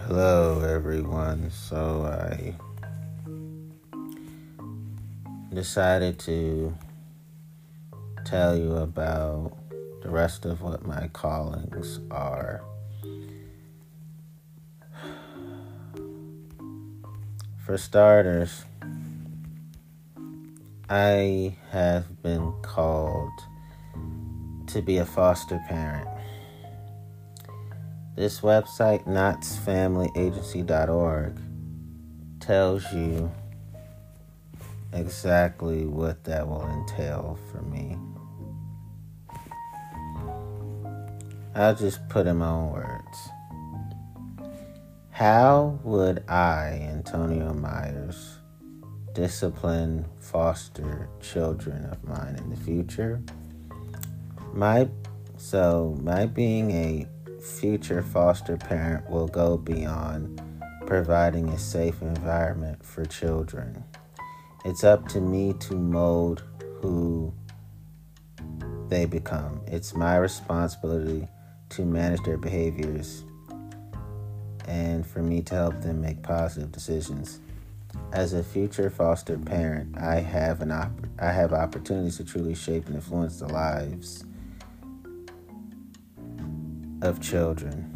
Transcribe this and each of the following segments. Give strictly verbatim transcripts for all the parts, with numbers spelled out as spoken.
Hello, everyone. So I decided to tell you about the rest of what my callings are. For starters, I have been called to be a foster parent. This website, knots family agency dot org, tells you exactly what that will entail for me. I'll just put in my own words. How would I, Antonio Myers, discipline foster children of mine in the future? My so my being a future foster parent will go beyond providing a safe environment for children. It's up to me to mold who they become. It's my responsibility to manage their behaviors and for me to help them make positive decisions. As a future foster parent, I have an opp- I have opportunities to truly shape and influence the lives of children.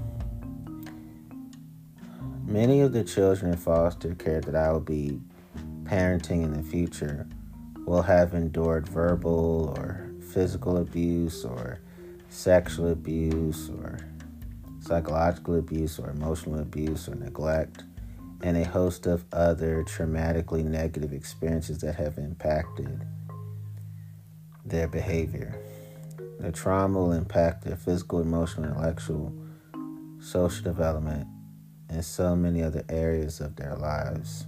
Many of the children in foster care that I will be parenting in the future will have endured verbal or physical abuse or sexual abuse or psychological abuse or emotional abuse or neglect, and a host of other traumatically negative experiences that have impacted their behavior. The trauma will impact their physical, emotional, intellectual, social development, and so many other areas of their lives,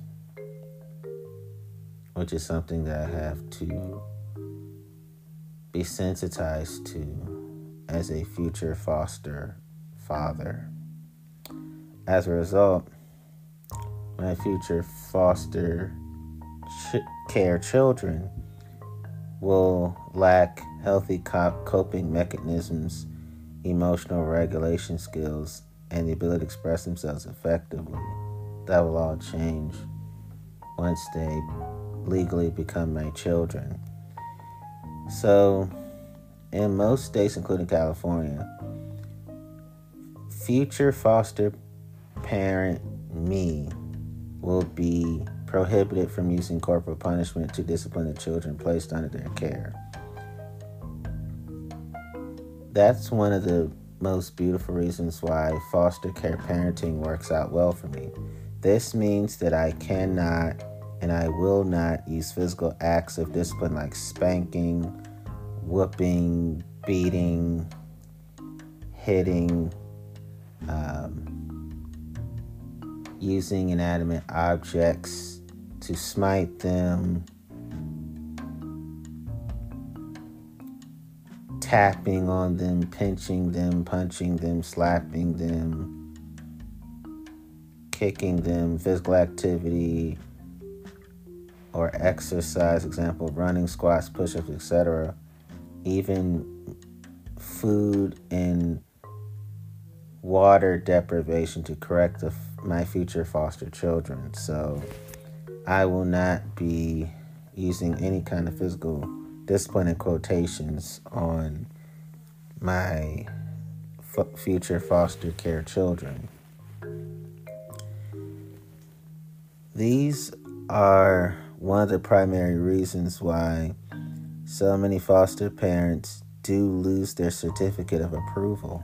which is something that I have to be sensitized to as a future foster father. As a result, my future foster ch- care children will lack healthy coping mechanisms, emotional regulation skills, and the ability to express themselves effectively. That will all change once they legally become my children. So, in most states, including California, future foster parent me will be prohibited from using corporal punishment to discipline the children placed under their care. That's one of the most beautiful reasons why foster care parenting works out well for me. This means that I cannot and I will not use physical acts of discipline like spanking, whooping, beating, hitting, um, using inanimate objects to smite them, tapping on them, pinching them, punching them, slapping them, kicking them, physical activity or exercise, example, running, squats, push-ups, et cetera. Even food and water deprivation to correct the, my future foster children. So I will not be using any kind of physical discipline in quotations on my f- future foster care children. These are one of the primary reasons why so many foster parents do lose their certificate of approval.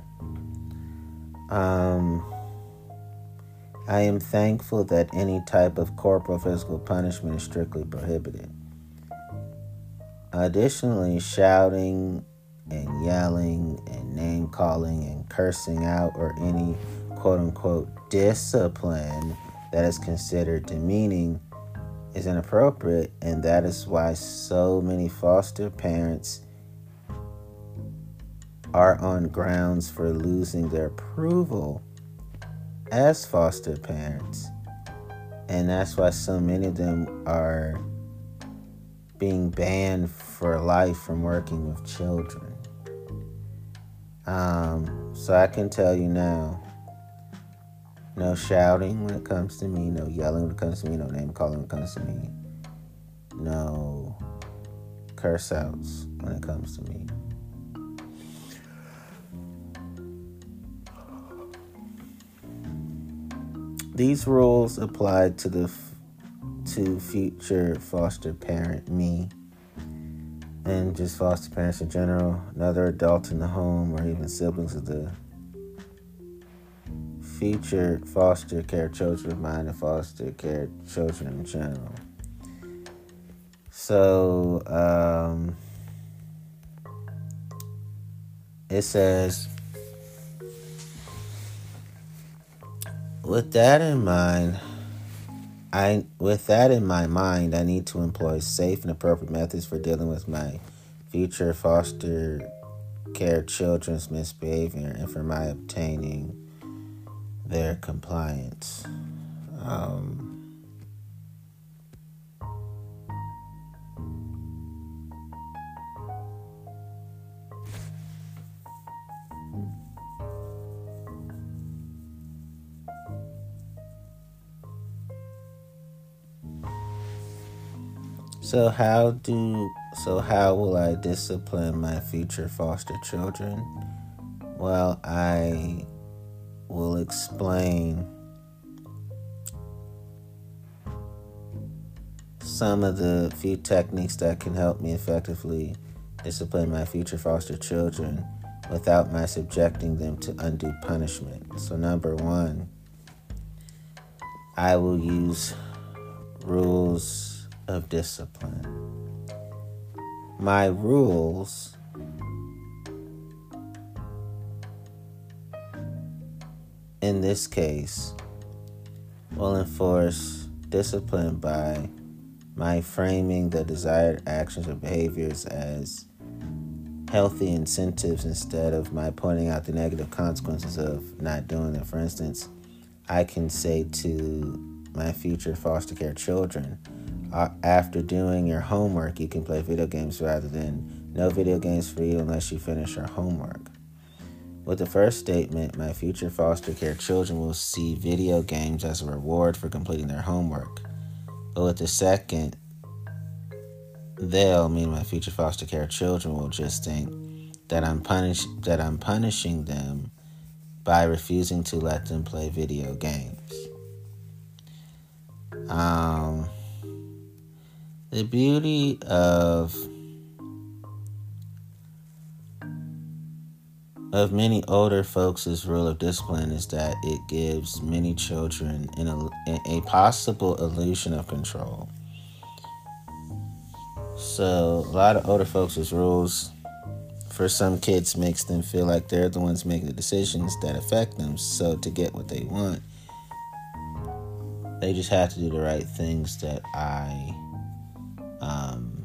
Um, I am thankful that any type of corporal physical punishment is strictly prohibited. Additionally, shouting and yelling and name calling and cursing out or any quote-unquote discipline that is considered demeaning is inappropriate, and that is why so many foster parents are on grounds for losing their approval as foster parents. And that's why so many of them are being banned for life from working with children. Um, so I can tell you now, No shouting when it comes to me. No yelling when it comes to me. No name calling when it comes to me. No curse outs when it comes to me. These rules apply to the to future foster parent me, and just foster parents in general, another adult in the home, or even siblings of the future foster care children of mine and foster care children in general. So, um, it says, with that in mind, I with that in my mind, I need to employ safe and appropriate methods for dealing with my future foster care children's misbehavior and for my obtaining their compliance. Um, So how do so how will I discipline my future foster children? Well, I will explain some of the few techniques that can help me effectively discipline my future foster children without my subjecting them to undue punishment. So number one, I will use rules of discipline. My rules in this case will enforce discipline by my framing the desired actions or behaviors as healthy incentives instead of my pointing out the negative consequences of not doing it. For instance, I can say to my future foster care children, Uh, after doing your homework, you can play video games rather than no video games for you unless you finish your homework. With the first statement, my future foster care children will see video games as a reward for completing their homework. But with the second, they'll, mean my future foster care children, will just think that I'm punish that I'm punishing them by refusing to let them play video games. Um... The beauty of of many older folks' rule of discipline is that it gives many children an, a, a possible illusion of control. So a lot of older folks' rules for some kids makes them feel like they're the ones making the decisions that affect them. So to get what they want, they just have to do the right things that I Um,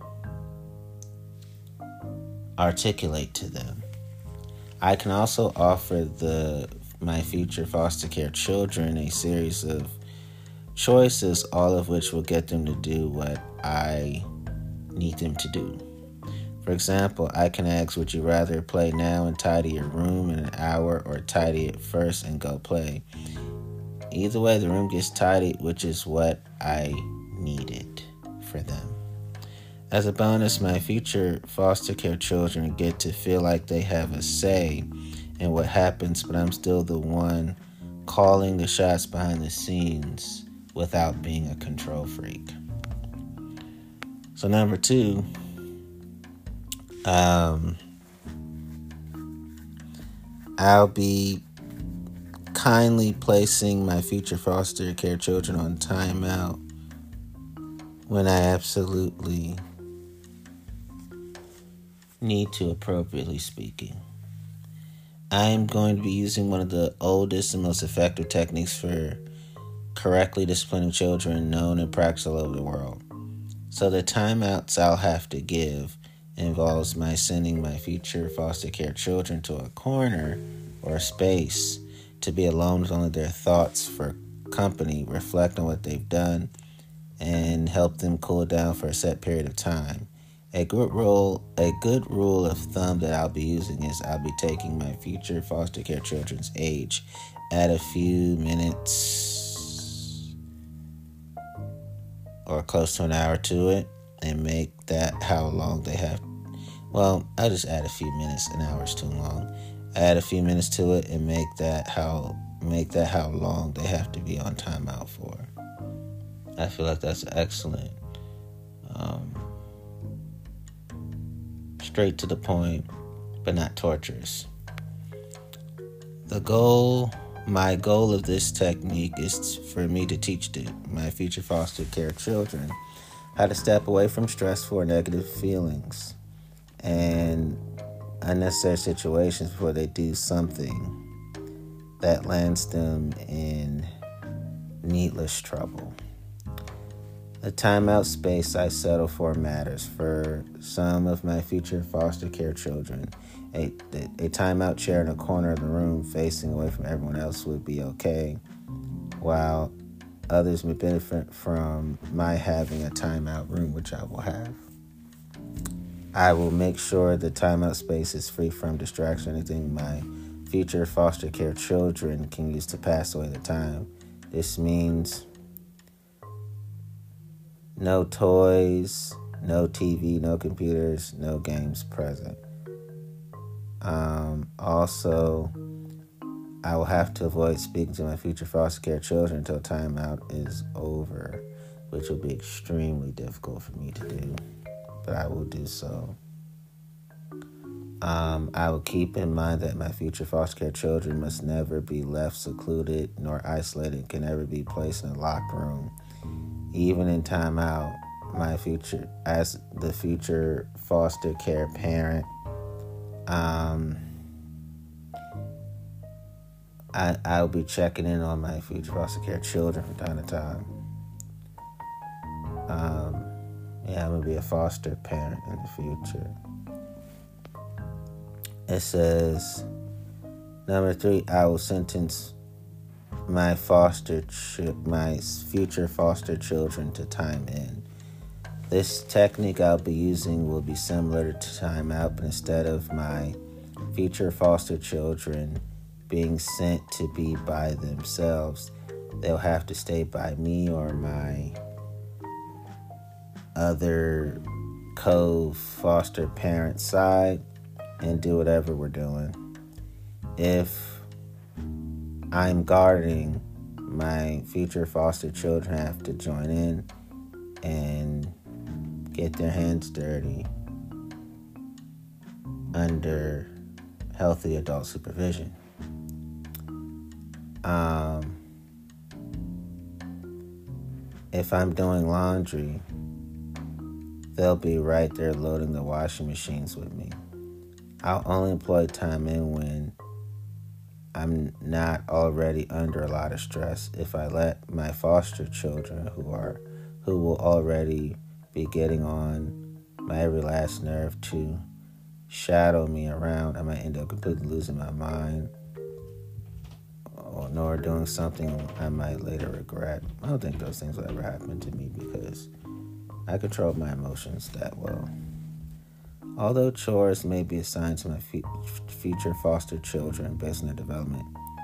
articulate to them. I can also offer the my future foster care children a series of choices, all of which will get them to do what I need them to do. For example, I can ask, would you rather play now and tidy your room in an hour, or tidy it first and go play? Either way, the room gets tidied, which is what I needed for them. As a bonus, my future foster care children get to feel like they have a say in what happens, but I'm still the one calling the shots behind the scenes without being a control freak. So number two, um, I'll be kindly placing my future foster care children on timeout when I absolutely need to, appropriately speaking. I am going to be using one of the oldest and most effective techniques for correctly disciplining children known and practiced all over the world. So the timeouts I'll have to give involves my sending my future foster care children to a corner or a space to be alone with only their thoughts for company, reflect on what they've done, and help them cool down for a set period of time. A good rule, a good rule of thumb that I'll be using is I'll be taking my future foster care children's age, add a few minutes or close to an hour to it, and make that how long they have. Well, I'll just add a few minutes. An hour is too long. Add a few minutes to it and make that how make that how long they have to be on timeout for. I feel like that's excellent. Um, straight to the point, but not torturous. The goal, my goal of this technique is for me to teach the, my future foster care children how to step away from stressful or negative feelings and unnecessary situations before they do something that lands them in needless trouble. The timeout space I settle for matters. For some of my future foster care children, a, a timeout chair in a corner of the room facing away from everyone else would be okay, while others may benefit from my having a timeout room, which I will have. I will make sure the timeout space is free from distraction, anything my future foster care children can use to pass away the time. This means no toys, no T V, no computers, no games present. Um, also, I will have to avoid speaking to my future foster care children until timeout is over, which will be extremely difficult for me to do, but I will do so. Um, I will keep in mind that my future foster care children must never be left secluded nor isolated, can never be placed in a locked room. Even in timeout, my future, as the future foster care parent, um, I, I'll be checking in on my future foster care children from time to time. Um, yeah, I'm going to be a foster parent in the future. It says, number three, I will sentence my foster, ch- my future foster children to time in. This technique I'll be using will be similar to timeout, but instead of my future foster children being sent to be by themselves, they'll have to stay by me or my other co-foster parent side and do whatever we're doing. If I'm guarding, my future foster children have to join in and get their hands dirty under healthy adult supervision. Um, if I'm doing laundry, they'll be right there loading the washing machines with me. I'll only employ time in when I'm not already under a lot of stress. If I let my foster children, who are who will already be getting on my every last nerve, to shadow me around, I might end up completely losing my mind or nor doing something I might later regret. I don't think those things will ever happen to me because I control my emotions that well. Although chores may be assigned to my future foster children based on their development,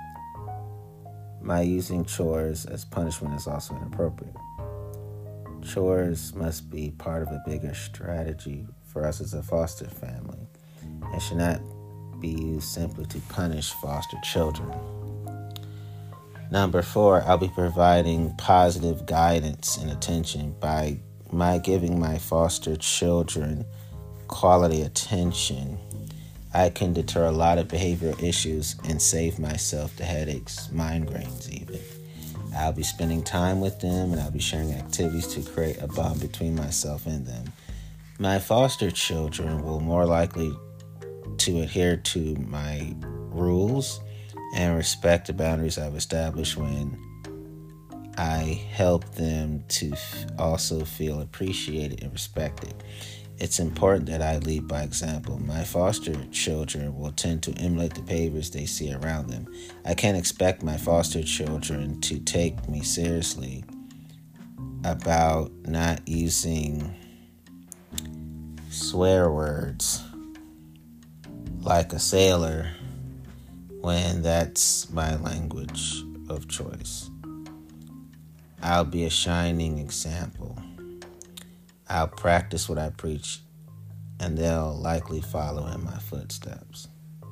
my using chores as punishment is also inappropriate. Chores must be part of a bigger strategy for us as a foster family and should not be used simply to punish foster children. Number four, I'll be providing positive guidance and attention by my giving my foster children quality attention. I can deter a lot of behavioral issues and save myself the headaches, migraines even. I'll be spending time with them and I'll be sharing activities to create a bond between myself and them. My foster children will more likely to adhere to my rules and respect the boundaries I've established when I help them to also feel appreciated and respected. It's important that I lead by example. My foster children will tend to emulate the behaviors they see around them. I can't expect my foster children to take me seriously about not using swear words like a sailor when that's my language of choice. I'll be a shining example. I'll practice what I preach, and they'll likely follow in my footsteps.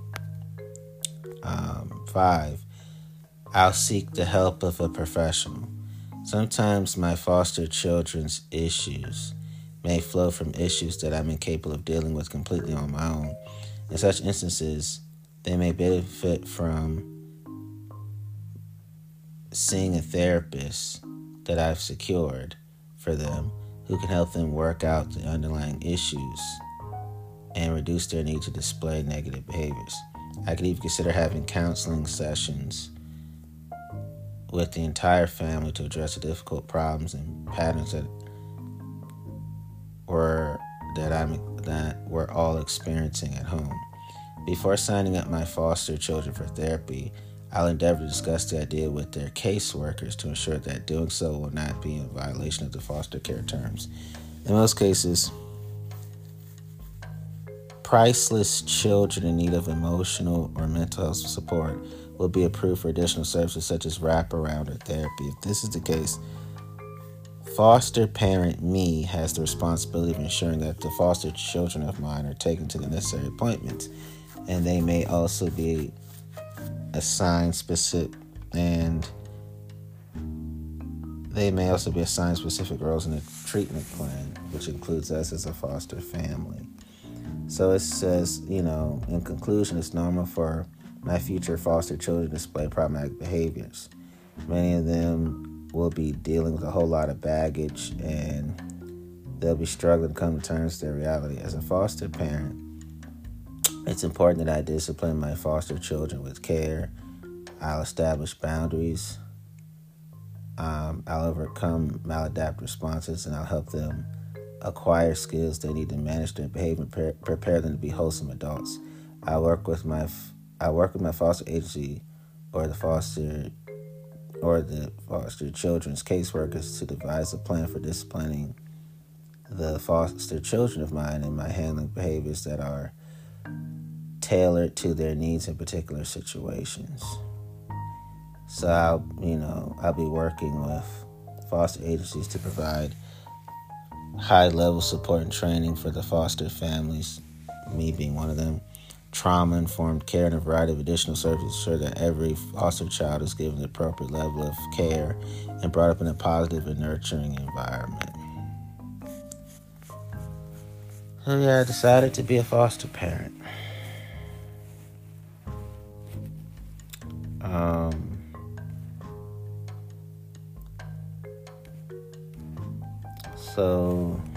Um, five, I'll seek the help of a professional. Sometimes my foster children's issues may flow from issues that I'm incapable of dealing with completely on my own. In such instances, they may benefit from seeing a therapist that I've secured for them who can help them work out the underlying issues and reduce their need to display negative behaviors. I could even consider having counseling sessions with the entire family to address the difficult problems and patterns that were that I'm that we're all experiencing at home. Before signing up my foster children for therapy, I'll endeavor to discuss the idea with their caseworkers to ensure that doing so will not be in violation of the foster care terms. In most cases, priceless children in need of emotional or mental health support will be approved for additional services such as wraparound or therapy. If this is the case, foster parent me has the responsibility of ensuring that the foster children of mine are taken to the necessary appointments, and they may also be assigned specific and they may also be assigned specific roles in the treatment plan, which includes us as a foster family. So it says, you know, in conclusion, it's normal for my future foster children to display problematic behaviors. Many of them will be dealing with a whole lot of baggage, and they'll be struggling to come to terms with their reality. As a foster parent, it's important that I discipline my foster children with care. I'll establish boundaries. Um, I'll overcome maladaptive responses, and I'll help them acquire skills they need to manage their behavior and prepare, prepare them to be wholesome adults. I work with my I work with my foster agency or the foster or the foster children's caseworkers to devise a plan for disciplining the foster children of mine and my handling behaviors that are tailored to their needs in particular situations. So I'll, you know, I'll be working with foster agencies to provide high-level support and training for the foster families, me being one of them, trauma-informed care, and a variety of additional services to ensure that every foster child is given the appropriate level of care and brought up in a positive and nurturing environment. So yeah, I decided to be a foster parent. Um, so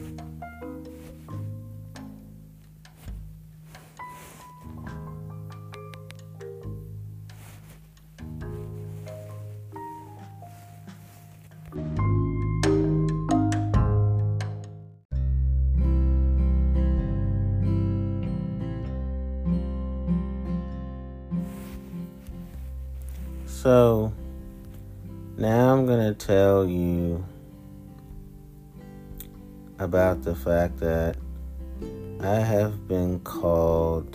So, now I'm going to tell you about the fact that I have been called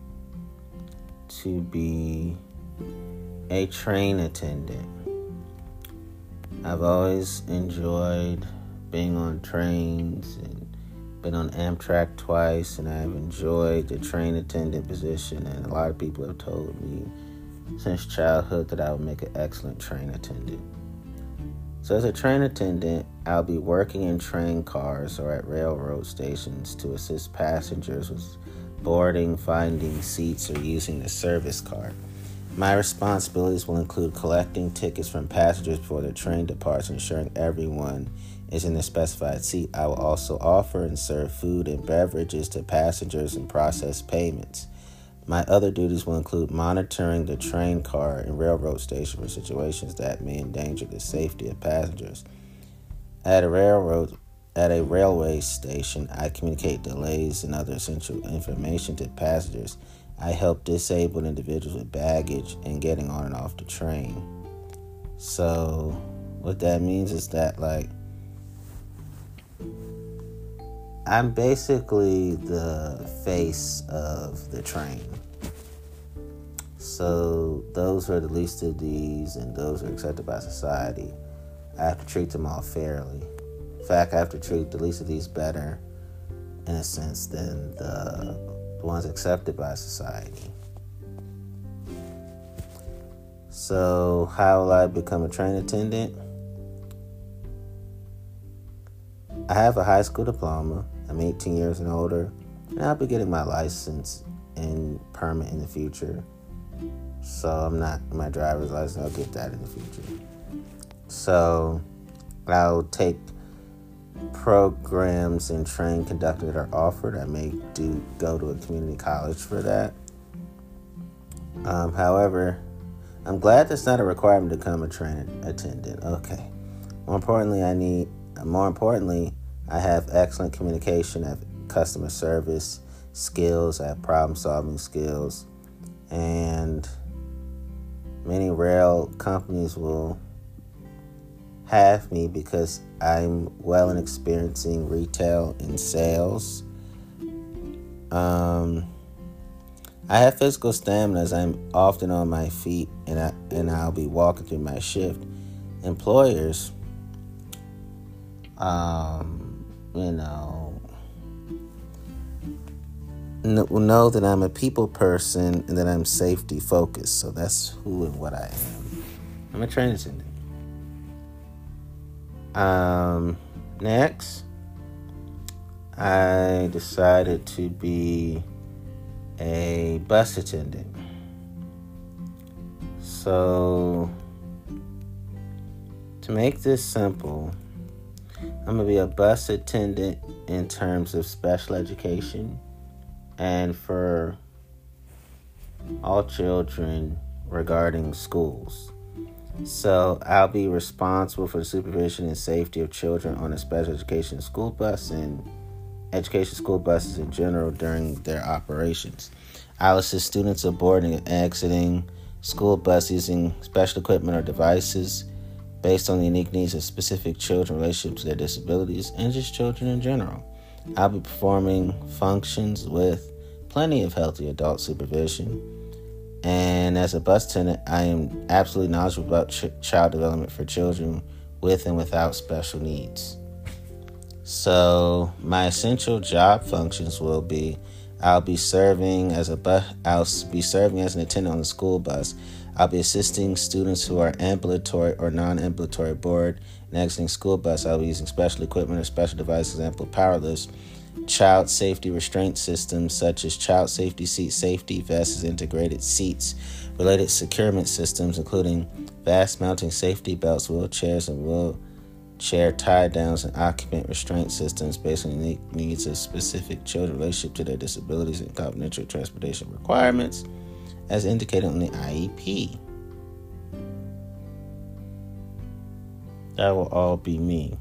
to be a train attendant. I've always enjoyed being on trains and been on Amtrak twice, and I've enjoyed the train attendant position, and a lot of people have told me since childhood that I would make an excellent train attendant. So as a train attendant, I'll be working in train cars or at railroad stations to assist passengers with boarding, finding seats, or using the service cart. My responsibilities will include collecting tickets from passengers before their train departs, ensuring everyone is in their specified seat. I will also offer and serve food and beverages to passengers and process payments. My other duties will include monitoring the train car and railroad station for situations that may endanger the safety of passengers. At a railroad, at a railway station, I communicate delays and other essential information to passengers. I help disabled individuals with baggage and getting on and off the train. So, what that means is that, like, I'm basically the face of the train. So those who are the least of these and those who are accepted by society, I have to treat them all fairly. In fact, I have to treat the least of these better, in a sense, than the, the ones accepted by society. So how will I become a train attendant? I have a high school diploma. I'm eighteen years and older, and I'll be getting my license and permit in the future. So I'm not my driver's license. I'll get that in the future. So I'll take programs and train conducting that are offered. I may do go to a community college for that. Um, however, I'm glad that's not a requirement to become a train attendant. Okay. More importantly, I need. More importantly, I have excellent communication. I have customer service skills. I have problem-solving skills, and many rail companies will have me because I'm well in experiencing retail and sales. Um, I have physical stamina as I'm often on my feet and I and I'll be walking through my shift. Employers, um, you know, will know that I'm a people person and that I'm safety focused. So that's who and what I am. I'm a train attendant. Um, next, I decided to be a bus attendant. So, to make this simple, I'm going to be a bus attendant in terms of special education and for all children regarding schools. So I'll be responsible for the supervision and safety of children on a special education school bus and education school buses in general during their operations. I'll assist students boarding and exiting school bus using special equipment or devices based on the unique needs of specific children in relationship to their disabilities and just children in general. I'll be performing functions with plenty of healthy adult supervision. And as a bus attendant, I am absolutely knowledgeable about ch- child development for children with and without special needs. So my essential job functions will be: I'll be serving as a bus. I'll be serving as an attendant on the school bus. I'll be assisting students who are ambulatory or non-ambulatory board and exiting school bus. I'll be using special equipment or special devices, example power lifts, child safety restraint systems such as child safety seat safety vests, integrated seats, related securement systems including vast mounting safety belts, wheelchairs, and wheelchair tie-downs, and occupant restraint systems based on the unique needs of specific children in relationship to their disabilities and confidential transportation requirements as indicated on the I E P. That will all be me.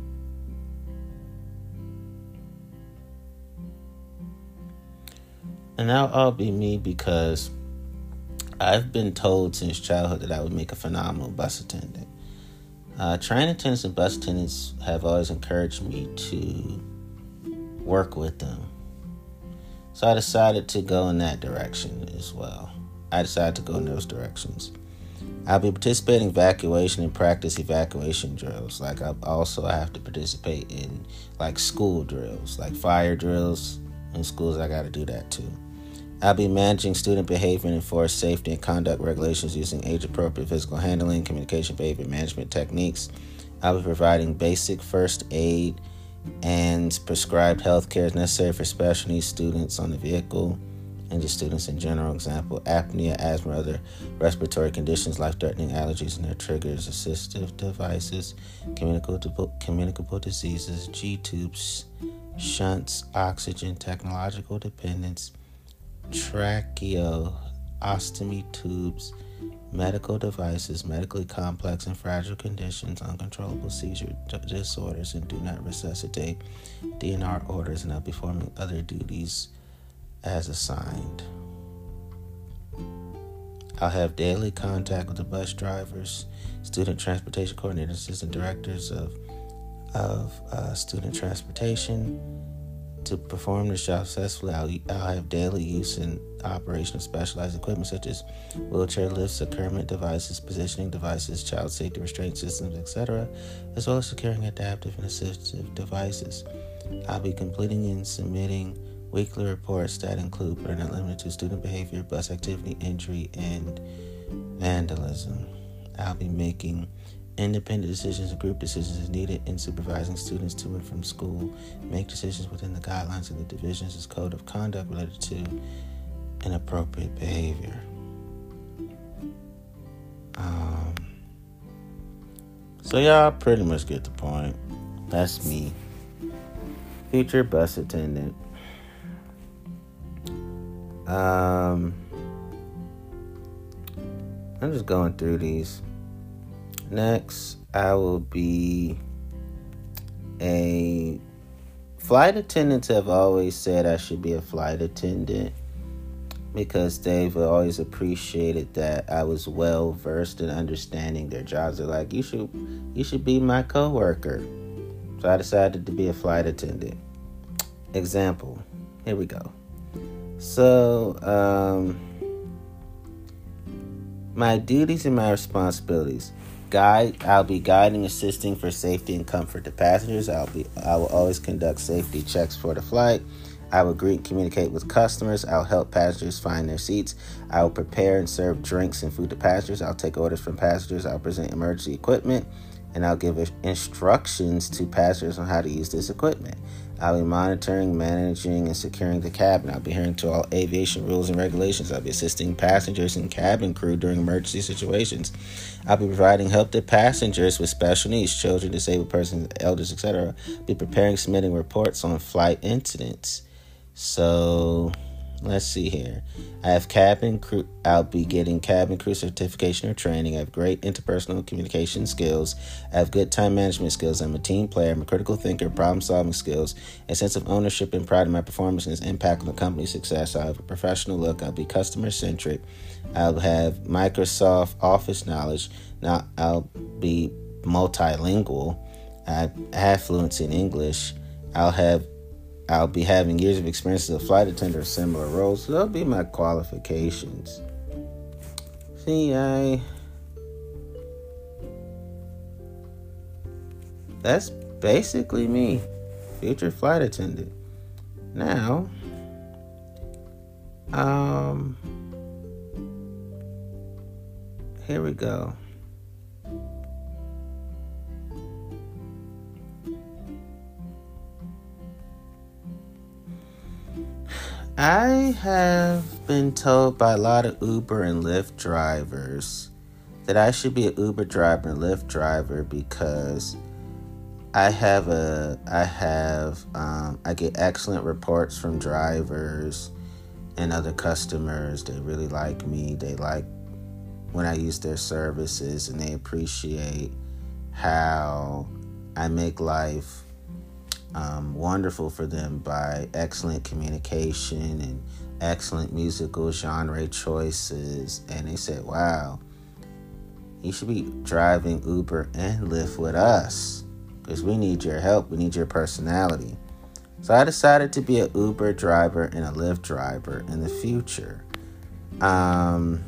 And that'll all be me because I've been told since childhood that I would make a phenomenal bus attendant. Uh, train attendants and bus attendants have always encouraged me to work with them. So I decided to go in that direction as well. I decided to go in those directions. I'll be participating in evacuation and practice evacuation drills. Like I also have to participate in like school drills, like fire drills in schools. I got to do that too. I'll be managing student behavior and enforce safety and conduct regulations using age-appropriate physical handling, communication, behavior management techniques. I'll be providing basic first aid and prescribed health care as necessary for special needs students on the vehicle and just students in general. Example, apnea, asthma, other respiratory conditions, life-threatening allergies and their triggers, assistive devices, communicable, communicable diseases, G-tubes, shunts, oxygen, technological dependence, tracheostomy tubes, medical devices, medically complex and fragile conditions, uncontrollable seizure disorders, and do not resuscitate, D N R orders, and I'll be performing other duties as assigned. I'll have daily contact with the bus drivers, student transportation coordinators, assistant directors of, of uh, student transportation, To perform this job successfully, I'll, I'll have daily use and operation of specialized equipment such as wheelchair lifts, securement devices, positioning devices, child safety restraint systems, et cetera, as well as securing adaptive and assistive devices. I'll be completing and submitting weekly reports that include, but are not limited to, student behavior, bus activity, injury, and vandalism. I'll be making independent decisions and group decisions as needed in supervising students to and from school, make decisions within the guidelines of the division's code of conduct related to inappropriate behavior. Um, so y'all pretty much get the point. That's me. Future bus attendant. Um, I'm just going through these. Next, I will be a flight attendants have always said I should be a flight attendant because they've always appreciated that I was well versed in understanding their jobs. They're like, you should you should be my coworker. So I decided to be a flight attendant. Example. Here we go. So, um, my duties and my responsibilities. Guide. I'll be guiding, assisting for safety and comfort to passengers. I'll be. I will always conduct safety checks for the flight. I will greet and communicate with customers. I'll help passengers find their seats. I will prepare and serve drinks and food to passengers. I'll take orders from passengers. I'll present emergency equipment, and I'll give instructions to passengers on how to use this equipment. I'll be monitoring, managing, and securing the cabin. I'll be adhering to all aviation rules and regulations. I'll be assisting passengers and cabin crew during emergency situations. I'll be providing help to passengers with special needs, children, disabled persons, elders, et cetera. I'll be preparing, submitting reports on flight incidents. So, let's see here. I have cabin crew. I'll be getting cabin crew certification or training. I have great interpersonal communication skills. I have good time management skills. I'm a team player. I'm a critical thinker, problem-solving skills, a sense of ownership and pride in my performance and its impact on the company's success. I have a professional look. I'll be customer-centric. I'll have Microsoft Office knowledge. Now, I'll be multilingual. I have fluency in English. I'll have I'll be having years of experience as a flight attendant or similar roles. So that'll be my qualifications. See, I... That's basically me. Future flight attendant. Now, um... here we go. I have been told by a lot of Uber and Lyft drivers that I should be an Uber driver and Lyft driver because I have a, I have, um, I get excellent reports from drivers and other customers. They really like me. They like when I use their services, and they appreciate how I make life Um, wonderful for them by excellent communication and excellent musical genre choices. And they said, wow, you should be driving Uber and Lyft with us because we need your help. We need your personality. So I decided to be an Uber driver and a Lyft driver in the future. Um,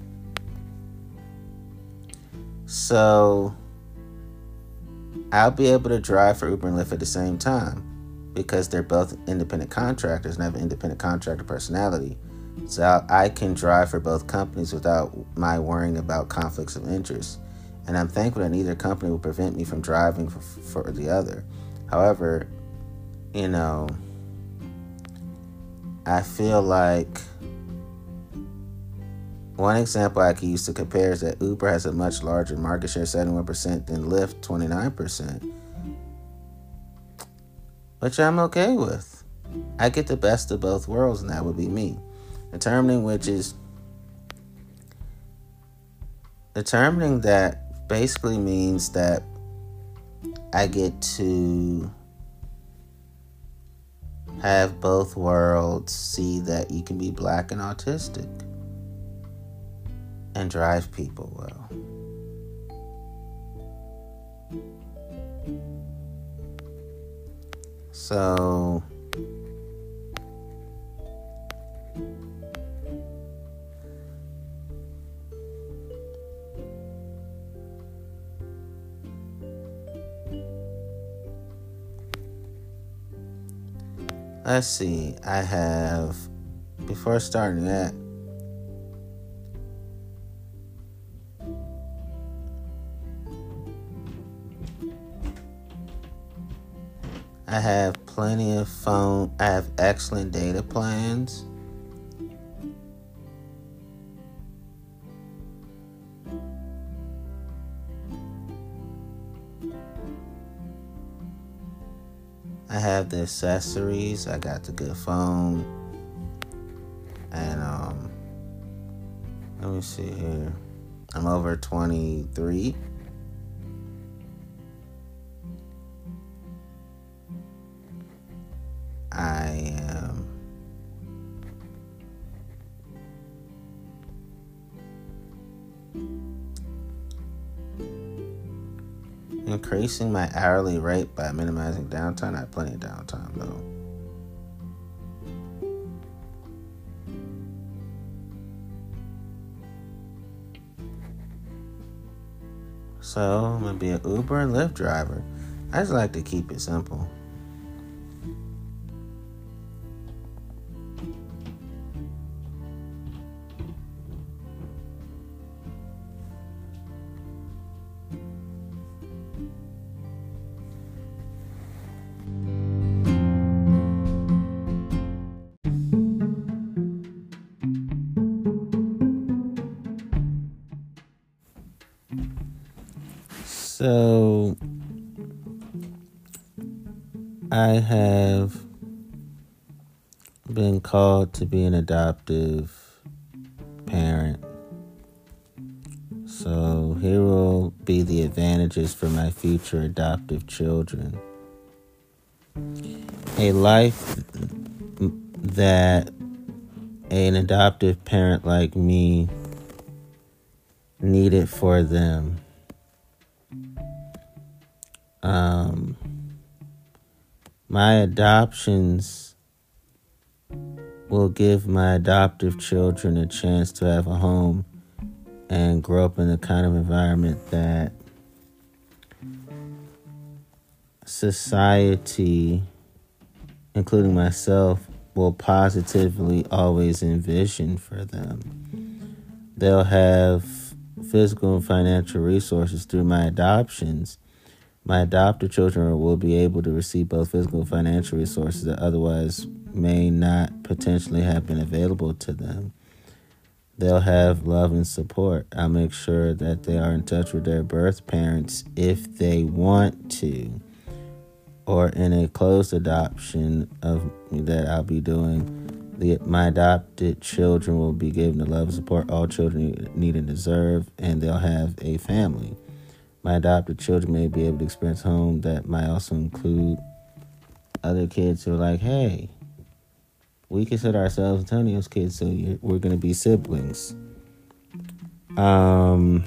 so... I'll be able to drive for Uber and Lyft at the same time because they're both independent contractors and I have an independent contractor personality. So I can drive for both companies without my worrying about conflicts of interest. And I'm thankful that neither company will prevent me from driving for, for the other. However, you know, I feel like one example I can use to compare is that Uber has a much larger market share, seventy-one percent, than Lyft, twenty-nine percent. Which I'm okay with. I get the best of both worlds, and that would be me. Determining which is... Determining that basically means that I get to have both worlds see that you can be black and autistic and drive people well. So, let's see. I have, before starting that, I have plenty of phone, I have excellent data plans. I have the accessories. I got the good phone. And, um, let me see here. I'm over twenty-three. I am increasing my hourly rate by minimizing downtime. I have plenty of downtime though. So I'm gonna be an Uber and Lyft driver. I just like to keep it simple. So I have been called to be an adoptive parent. So here will be the advantages for my future adoptive children. A life that an adoptive parent like me needed for them. Um, my adoptions will give my adoptive children a chance to have a home and grow up in the kind of environment that society, including myself, will positively always envision for them. They'll have physical and financial resources through my adoptions. My adopted children will be able to receive both physical and financial resources that otherwise may not potentially have been available to them. They'll have love and support. I'll make sure that they are in touch with their birth parents if they want to. Or in a closed adoption of that I'll be doing, the, my adopted children will be given the love and support all children need and deserve, and they'll have a family. My adopted children may be able to experience home that might also include other kids who are like, hey, we consider ourselves Antonio's kids, so you're, we're going to be siblings. Um,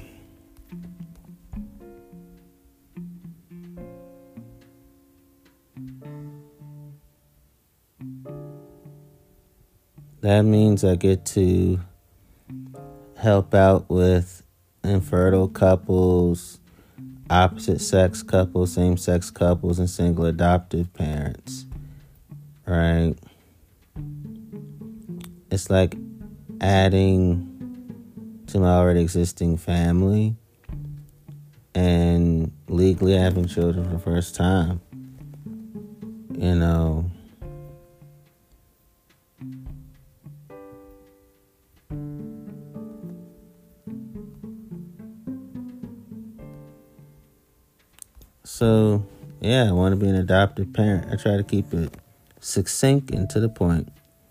that means I get to help out with infertile couples, opposite sex couples, same sex couples, and single adoptive parents, right? It's like adding to my already existing family and legally having children for the first time. You know, so, yeah, I want to be an adoptive parent. I try to keep it succinct and to the point.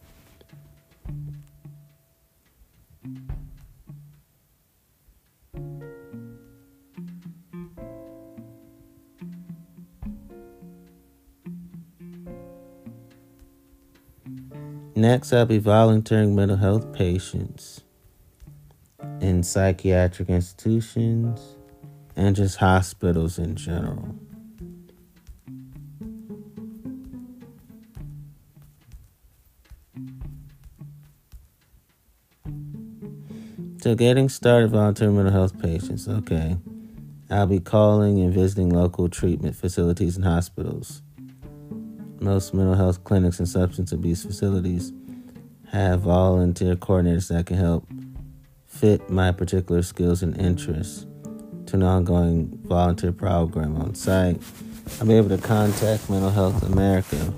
Next, I'll be volunteering mental health patients in psychiatric institutions and just hospitals in general. So getting started volunteering mental health patients, okay. I'll be calling and visiting local treatment facilities and hospitals. Most mental health clinics and substance abuse facilities have volunteer coordinators that can help fit my particular skills and interests to an ongoing volunteer program on site. I'll be able to contact Mental Health America.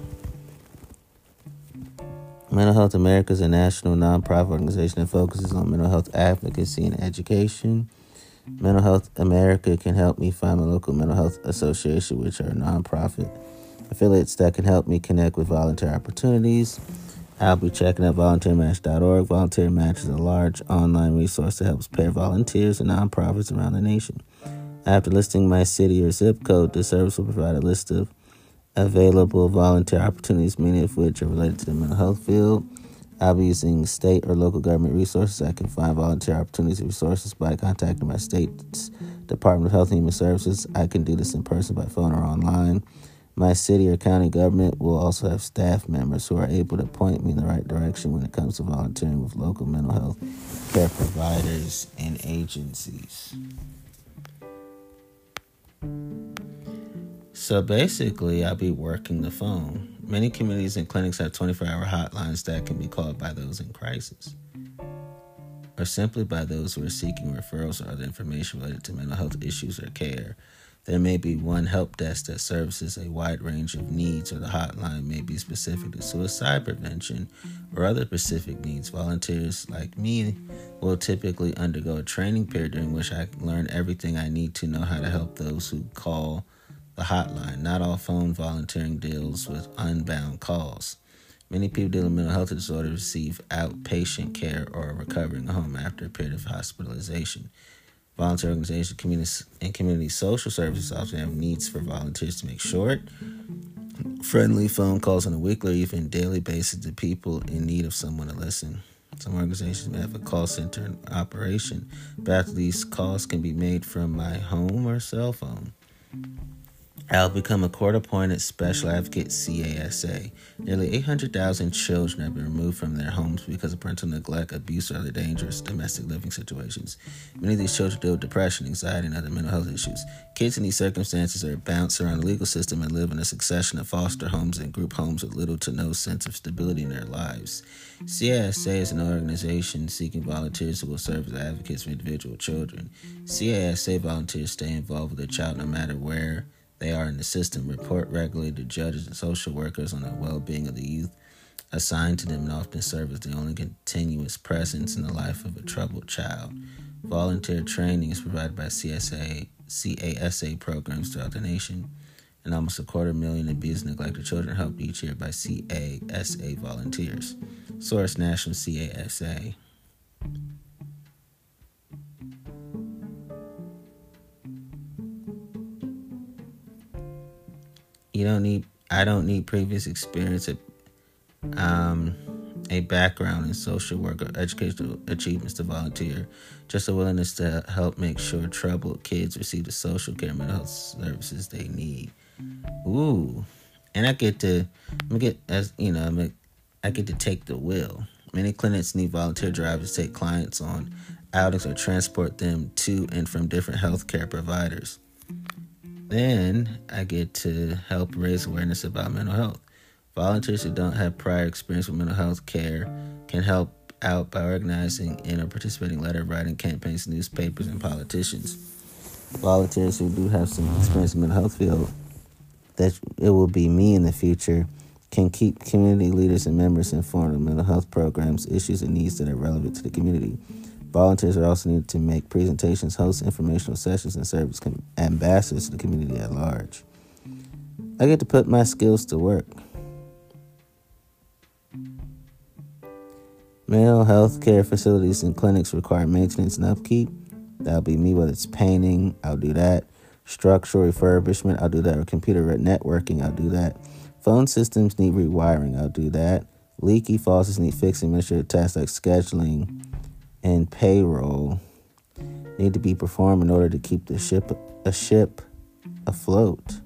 Mental Health America is a national nonprofit organization that focuses on mental health advocacy and education. Mental Health America can help me find my local mental health association, which are nonprofit affiliates that can help me connect with volunteer opportunities. I'll be checking out volunteer match dot org. Volunteer Match is a large online resource that helps pair volunteers and nonprofits around the nation. After listing my city or zip code, the service will provide a list of available volunteer opportunities, many of which are related to the mental health field. I'll be using state or local government resources. I can find volunteer opportunities and resources by contacting my state's Department of Health and Human Services. I can do this in person, by phone, or online. My city or county government will also have staff members who are able to point me in the right direction when it comes to volunteering with local mental health care providers and agencies. So basically, I'll be working the phone. Many communities and clinics have twenty-four hour hotlines that can be called by those in crisis, or simply by those who are seeking referrals or other information related to mental health issues or care. There may be one help desk that services a wide range of needs, or the hotline may be specific to suicide prevention or other specific needs. Volunteers like me will typically undergo a training period during which I learn everything I need to know how to help those who call the hotline. Not all phone volunteering deals with unbound calls. Many people dealing with mental health disorder receive outpatient care or are recovering at home after a period of hospitalization. Volunteer organizations community, and community social services often have needs for volunteers to make short, friendly phone calls on a weekly or even daily basis to people in need of someone to listen. Some organizations may have a call center in operation, but after these calls can be made from my home or cell phone. I'll become a court-appointed special advocate, C A S A. Nearly eight hundred thousand children have been removed from their homes because of parental neglect, abuse, or other dangerous domestic living situations. Many of these children deal with depression, anxiety, and other mental health issues. Kids in these circumstances are bounced around the legal system and live in a succession of foster homes and group homes with little to no sense of stability in their lives. C A S A is an organization seeking volunteers who will serve as advocates for individual children. C A S A volunteers stay involved with their child no matter where they are in the system, report regularly to judges and social workers on the well-being of the youth assigned to them, and often serve as the only continuous presence in the life of a troubled child. Volunteer training is provided by C S A, C A S A programs throughout the nation, and almost a quarter million abused and neglected children are helped each year by C A S A volunteers. Source: National C A S A. You don't need, I don't need previous experience, at, um, a background in social work or educational achievements to volunteer. Just a willingness to help make sure troubled kids receive the social care and mental health services they need. Ooh, and I get to, I get as you know, I get to take the wheel. Many clinics need volunteer drivers to take clients on outings or transport them to and from different healthcare providers. Then I get to help raise awareness about mental health. Volunteers who don't have prior experience with mental health care can help out by organizing and or participating in letter writing campaigns, newspapers, and politicians. Volunteers who do have some experience in the mental health field, that it will be me in the future, can keep community leaders and members informed of mental health programs, issues, and needs that are relevant to the community. Volunteers are also needed to make presentations, host informational sessions, and serve as ambassadors to the community at large. I get to put my skills to work. Mental health care facilities and clinics require maintenance and upkeep. That'll be me, whether it's painting, I'll do that. Structural refurbishment, I'll do that. Or computer networking, I'll do that. Phone systems need rewiring, I'll do that. Leaky faucets need fixing. Administrative tasks like scheduling and payroll need to be performed in order to keep the ship a ship afloat.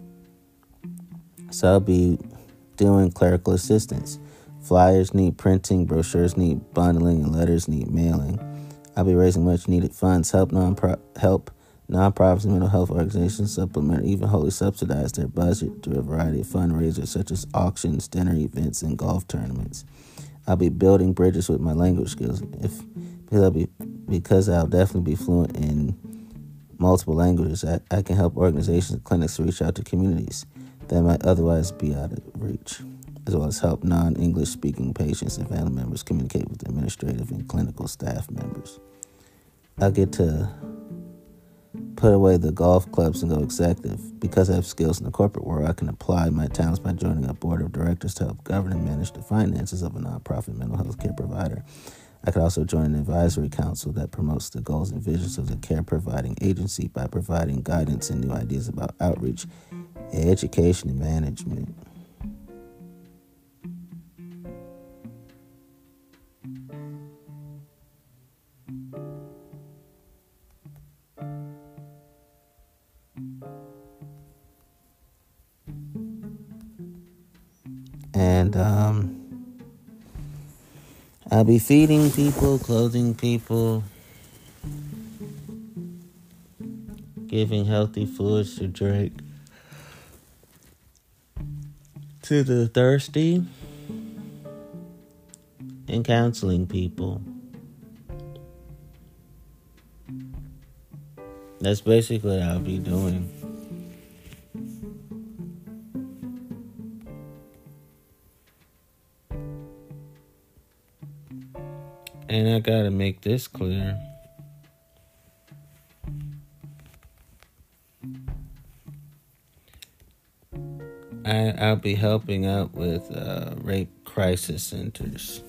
So I'll be doing clerical assistance. Flyers need printing, brochures need bundling, and letters need mailing. I'll be raising much needed funds, help non help Nonprofits and mental health organizations supplement or even wholly subsidize their budget through a variety of fundraisers such as auctions, dinner events, and golf tournaments. I'll be building bridges with my language skills if because I'll be because I'll definitely be fluent in multiple languages. I, I can help organizations and clinics to reach out to communities that might otherwise be out of reach, as well as help non-English speaking patients and family members communicate with administrative and clinical staff members. I'll get to put away the golf clubs and go executive. Because I have skills in the corporate world, I can apply my talents by joining a board of directors to help govern and manage the finances of a nonprofit mental health care provider. I could also join an advisory council that promotes the goals and visions of the care providing agency by providing guidance and new ideas about outreach, education, and management. And um, I'll be feeding people, clothing people, giving healthy foods to drink to the thirsty, and counseling people. That's basically what I'll be doing. And I gotta make this clear. I, I'll be helping out with uh, rape crisis centers.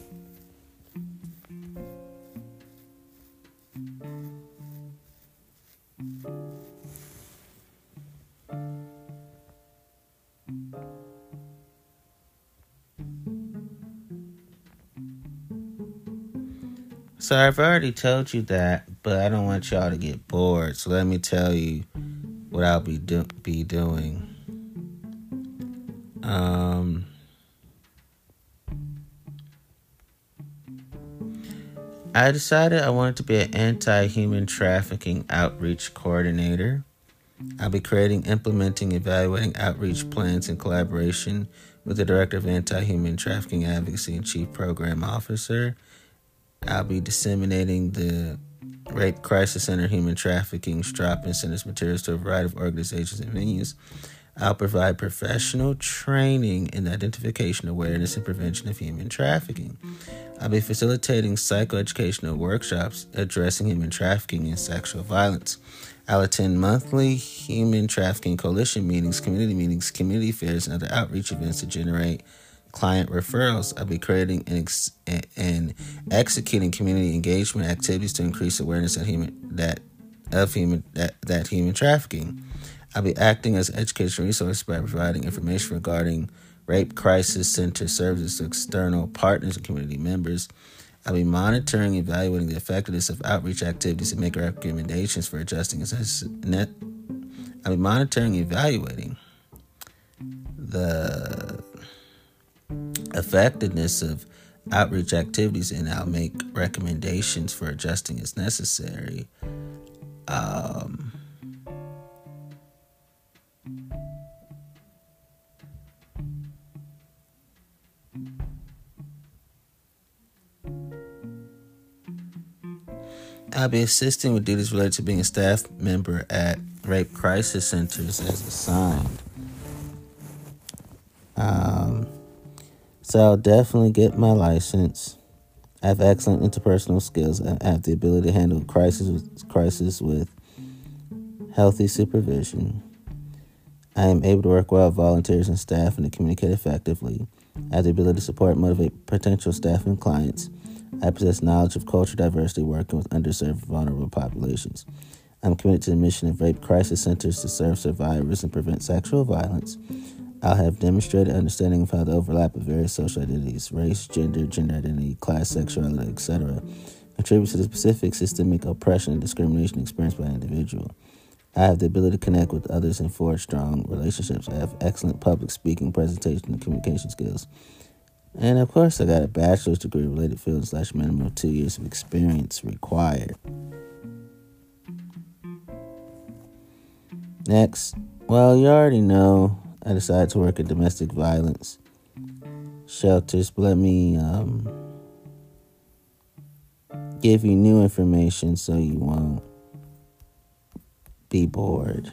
So I've already told you that, but I don't want y'all to get bored. So let me tell you what I'll be do- be doing. Um, I decided I wanted to be an anti-human trafficking outreach coordinator. I'll be creating, implementing, evaluating outreach plans in collaboration with the Director of Anti-Human Trafficking Advocacy and Chief Program Officer. I'll be disseminating the Rape Crisis Center Human Trafficking Drop-In Centers materials to a variety of organizations and venues. I'll provide professional training in the identification, awareness, and prevention of human trafficking. I'll be facilitating psychoeducational workshops addressing human trafficking and sexual violence. I'll attend monthly human trafficking coalition meetings, community meetings, community fairs, and other outreach events to generate client referrals. I'll be creating and, ex- and executing community engagement activities to increase awareness of human that of human that, that human trafficking. I'll be acting as an educational resource by providing information regarding rape crisis center services to external partners and community members. I'll be monitoring and evaluating the effectiveness of outreach activities and make recommendations for adjusting as net. I'll be monitoring and evaluating the effectiveness of outreach activities, and I'll make recommendations for adjusting as necessary. Um, I'll be assisting with duties related to being a staff member at rape crisis centers as assigned. Um, so I'll definitely get my license. I have excellent interpersonal skills. I have the ability to handle crisis with, crisis with healthy supervision. I am able to work well with volunteers and staff and to communicate effectively. I have the ability to support and motivate potential staff and clients. I possess knowledge of cultural diversity working with underserved vulnerable populations. I'm committed to the mission of rape crisis centers to serve survivors and prevent sexual violence. I'll have demonstrated understanding of how the overlap of various social identities, race, gender, gender identity, class, sexuality, et cetera, contributes to the specific systemic oppression and discrimination experienced by an individual. I have the ability to connect with others and forge strong relationships. I have excellent public speaking, presentation, and communication skills. And of course, I got a bachelor's degree related field slash minimum of two years of experience required. Next, well, you already know I decided to work at domestic violence shelters, but let me um, give you new information so you won't be bored.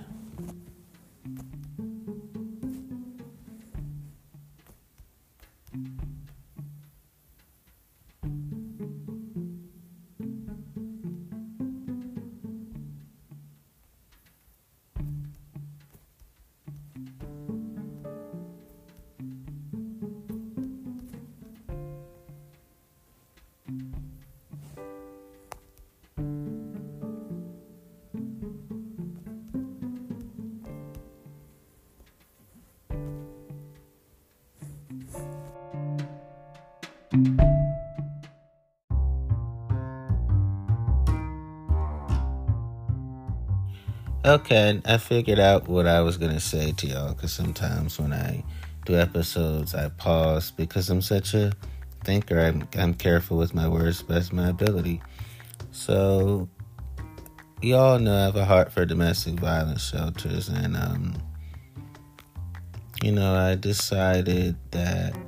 Okay, I figured out what I was going to say to y'all, because sometimes when I do episodes, I pause because I'm such a thinker. I'm, I'm careful with my words, best my ability. So, y'all know I have a heart for domestic violence shelters, and, um, you know, I decided that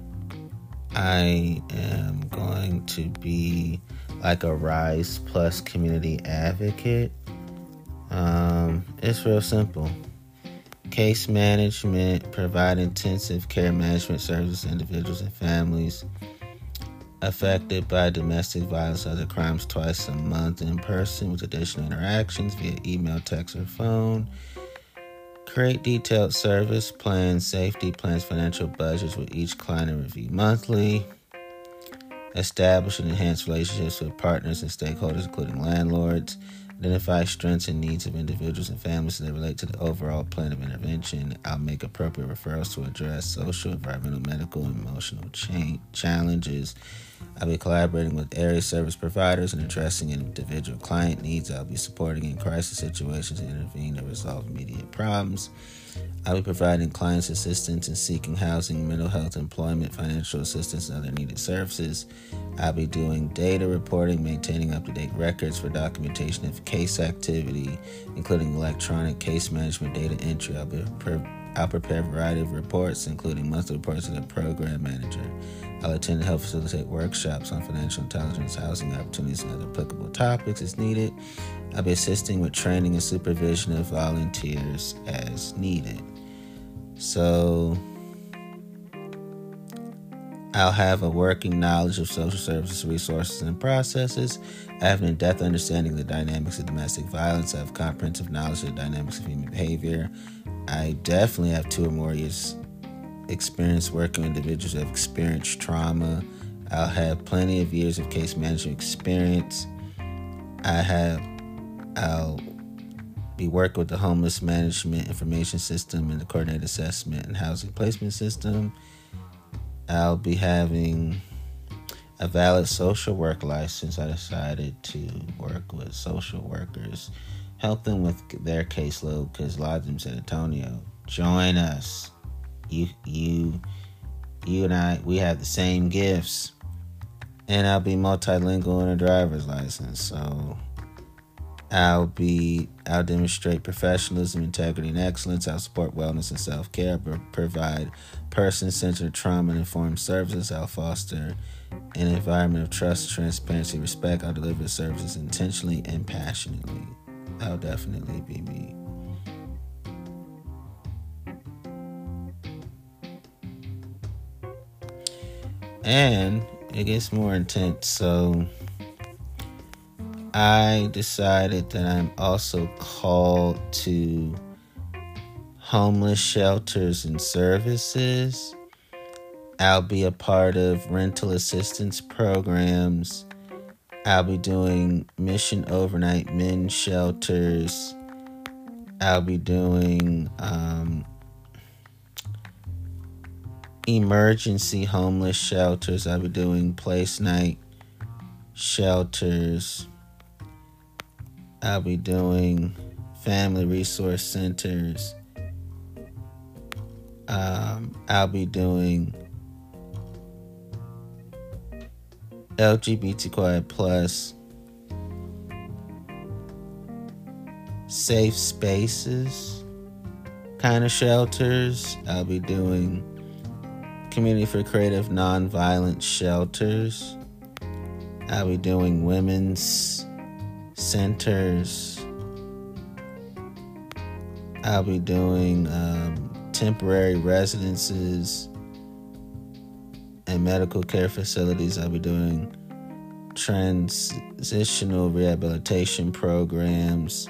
I am going to be like a Rise Plus community advocate. Um, it's real simple. Case management, provide intensive care management services to individuals and families affected by domestic violence or other crimes twice a month in person with additional interactions via email, text, or phone. Create detailed service plans, safety plans, financial budgets with each client and review monthly. Establish and enhance relationships with partners and stakeholders, including landlords. Identify strengths and needs of individuals and families as they relate to the overall plan of intervention. I'll make appropriate referrals to address social, environmental, medical, and emotional cha- challenges. I'll be collaborating with area service providers and addressing individual client needs. I'll be supporting in crisis situations and intervene to resolve immediate problems. I'll be providing clients assistance in seeking housing, mental health, employment, financial assistance, and other needed services. I'll be doing data reporting, maintaining up-to-date records for documentation of case activity, including electronic case management data entry. I'll, be pre- I'll prepare a variety of reports, including monthly reports to the program manager. I'll attend and help facilitate workshops on financial intelligence, housing opportunities, and other applicable topics as needed. I'll be assisting with training and supervision of volunteers as needed. So I'll have a working knowledge of social services, resources, and processes. I have an in-depth understanding of the dynamics of domestic violence. I have comprehensive knowledge of the dynamics of human behavior. I definitely have two or more years experience working with individuals who have experienced trauma. I'll have plenty of years of case management experience. I have, I'll be working with the homeless management information system and the coordinated assessment and housing placement system. I'll be having a valid social work license. I decided to work with social workers, help them with their caseload, because a lot of them said, Antonio, join us. You, you, you and I, we have the same gifts. And I'll be multilingual in a driver's license. So I'll be, I'll demonstrate professionalism, integrity, and excellence. I'll support wellness and self-care. I'll provide person-centered trauma-informed services. I'll foster an environment of trust, transparency, respect. I'll deliver services intentionally and passionately. I'll definitely be me. And it gets more intense. So I decided that I'm also called to homeless shelters and services. I'll be a part of rental assistance programs. I'll be doing mission overnight men's shelters. I'll be doing um, emergency homeless shelters. I'll be doing place night shelters. I'll be doing family resource centers. Um, I'll be doing L G B T Q I plus safe spaces. kind of shelters. I'll be doing Community for Creative Nonviolent Shelters. I'll be doing women's centers. I'll be doing um, temporary residences and medical care facilities. I'll be doing transitional rehabilitation programs,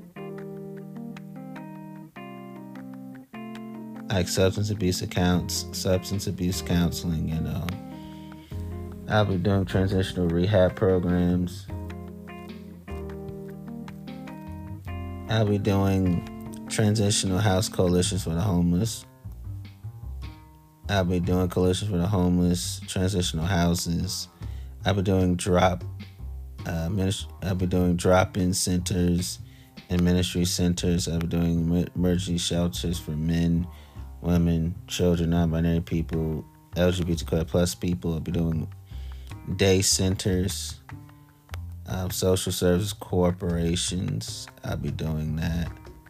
like substance abuse accounts, substance abuse counseling, you know. I'll be doing transitional rehab programs. I'll be doing transitional house coalitions for the homeless. I'll be doing coalitions for the homeless, transitional houses. I'll be doing drop, uh, ministry, I'll be doing drop-in centers and ministry centers. I'll be doing emergency shelters for men, women, children, non-binary people, L G B T Q plus people. I'll be doing day centers, uh, social service corporations. I'll be doing that.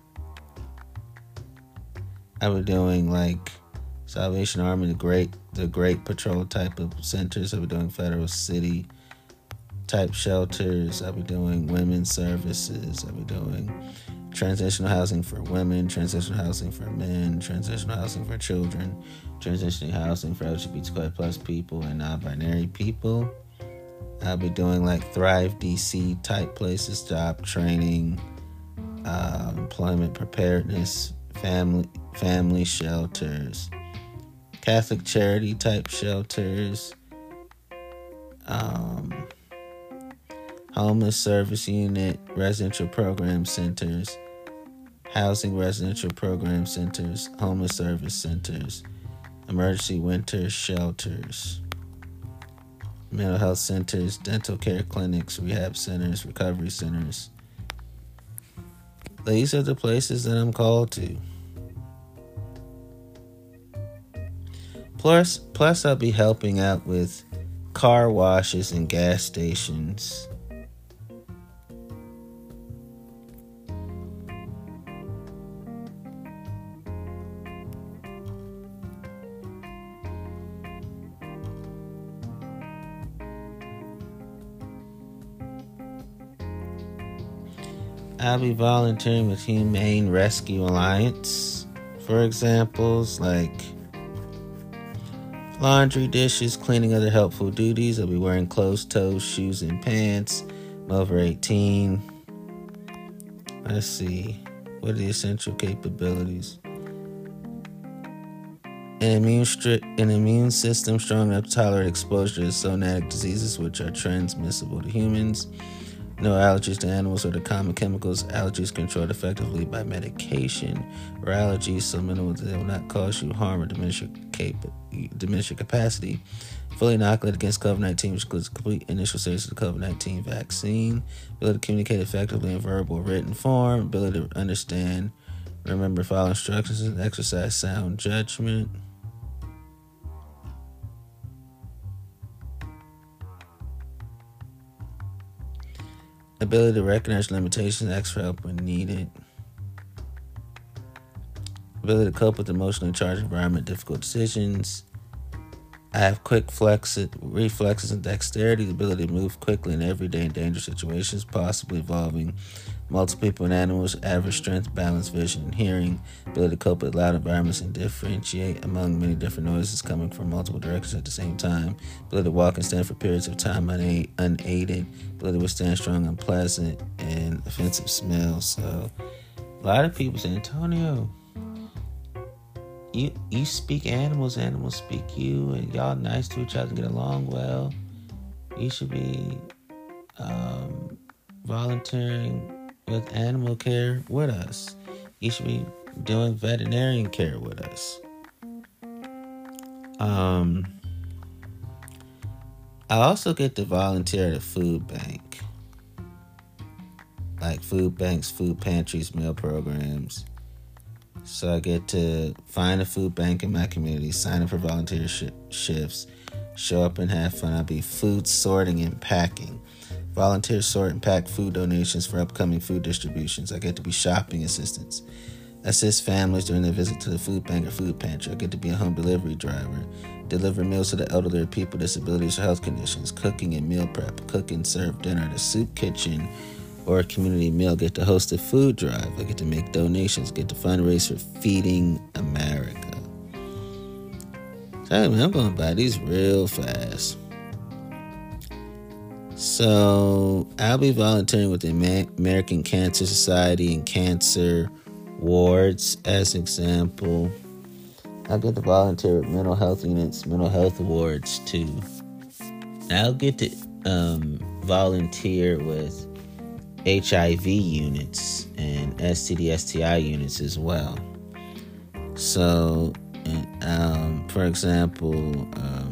I'll be doing like Salvation Army, the Great, the Great Patrol type of centers. I'll be doing Federal City type shelters. I'll be doing women's services. I'll be doing transitional housing for women, transitional housing for men, transitional housing for children, transitional housing for L G B T Q plus people and non-binary people. I'll be doing like Thrive D C type places, job training, uh, employment preparedness, family family shelters, Catholic charity type shelters, um, homeless service unit, residential program centers, housing residential program centers, homeless service centers, emergency winter shelters, mental health centers, dental care clinics, rehab centers, recovery centers. These are the places that I'm called to. Plus, plus I'll be helping out with car washes and gas stations. I'll be volunteering with Humane Rescue Alliance for examples like laundry, dishes, cleaning, other helpful duties. I'll be wearing closed-toe shoes and pants. I'm over eighteen. Let's see. What are the essential capabilities? An immune, stri- an immune system strong enough to tolerate exposure to zoonotic diseases which are transmissible to humans. No allergies to animals or to common chemicals. Allergies controlled effectively by medication, or allergies so minimal that they will not cause you harm or diminish your, cap- diminish your capacity. Fully inoculated against covid nineteen, which includes complete initial stages of the covid nineteen vaccine. Ability to communicate effectively in verbal or written form. Ability to understand, remember, follow instructions, and exercise sound judgment. Ability to recognize limitations and ask for help when needed. Ability to cope with emotionally charged environment, difficult decisions. I have quick flex- reflexes and dexterity, the ability to move quickly in everyday and dangerous situations, possibly involving multiple people and animals, average strength, balance, vision, and hearing. Ability to cope with loud environments and differentiate among many different noises coming from multiple directions at the same time. Ability to walk and stand for periods of time una- unaided. Ability to withstand strong, unpleasant, and offensive smells. So, a lot of people say, Antonio, You you speak animals, animals speak you, and y'all nice to each other, get along well. You should be um, volunteering with animal care with us. You should be doing veterinarian care with us. Um, I also get to volunteer at a food bank, like food banks, food pantries, meal programs. So I get to find a food bank in my community, sign up for volunteer sh- shifts, show up and have fun. I'll be food sorting and packing. Volunteer sort and pack food donations for upcoming food distributions. I get to be shopping assistants. assist families during their visit to the food bank or food pantry. I get to be a home delivery driver, deliver meals to the elderly or people with disabilities or health conditions, cooking and meal prep, cook and serve dinner at a soup kitchen or a community meal. Get to host a food drive. I get to make donations, get to fundraise for Feeding America. Hey man, I'm going to buy these real fast. So I'll be volunteering with the American Cancer Society and cancer wards as example. I'll get to volunteer with mental health units, mental health wards too. I'll get to um, volunteer with H I V units and S T D, S T I units as well. So, um, for example, um,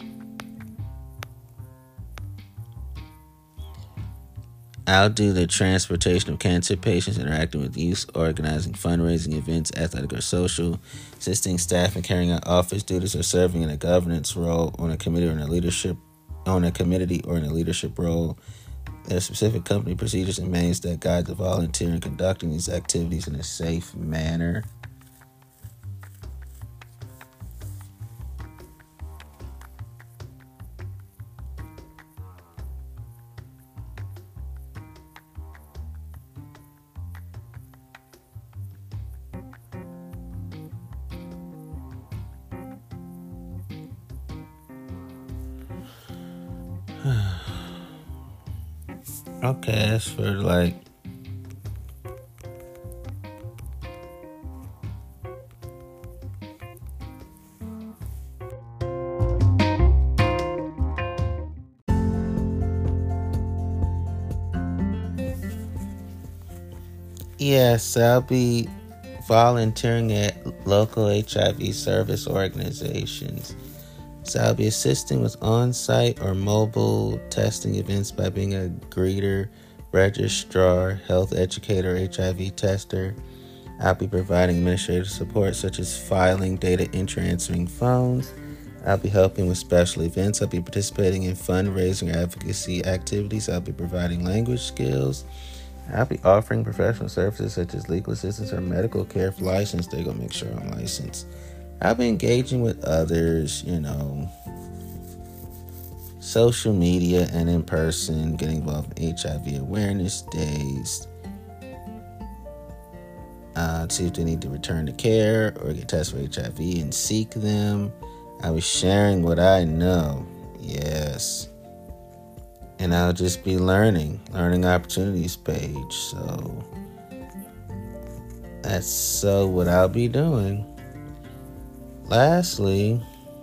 I'll do the transportation of cancer patients, interacting with youth, organizing fundraising events, athletic or social, assisting staff in carrying out office duties, or serving in a governance role on a committee or in a leadership on a committee or in a leadership role. There are specific company procedures and manuals that guide the volunteer in conducting these activities in a safe manner. Okay, that's for like yes, I'll be volunteering at local H I V service organizations. So I'll be assisting with on-site or mobile testing events by being a greeter, registrar, health educator, H I V tester. I'll be providing administrative support such as filing, data entry, answering phones. I'll be helping with special events. I'll be participating in fundraising or advocacy activities. I'll be providing language skills. I'll be offering professional services such as legal assistance or medical care. For license, they're going to make sure I'm licensed. I'll be engaging with others, you know, social media and in person, getting involved in H I V awareness days, uh, see if they need to return to care or get tested for H I V and seek them. I'll be sharing what I know, yes, and I'll just be learning, learning opportunities page, so that's so what I'll be doing. Lastly,